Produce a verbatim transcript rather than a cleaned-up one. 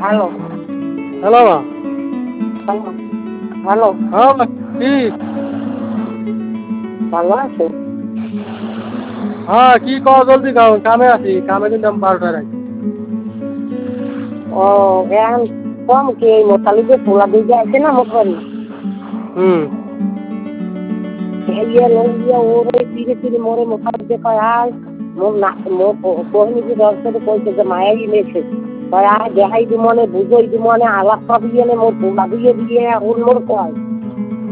Hello hello মা। Hello hello হ্যাঁ মা, কি? ভালো আছে? হ্যাঁ, কি কও জলদি কও, কামে আছি, কামে কিন্তু আমি বারোটায় আছি। ও এখন কম কি এই মোতালি যে পোলা দিকে আছে না মোটবাড়ি হুম। ইয়ে লইয়া ওর ওই ফিরে ফিরে মোরে মোতালি যে কয় আয় মোর না মোর কোহিনী যে দর্শনে কইছে যে মায়াই নেছে কয় আয় দেখাই দি মনে বুঝই দি মনে আলাপ পাবি এনে মোর পোলা দিয়ে দিয়ে ওর মোর কয়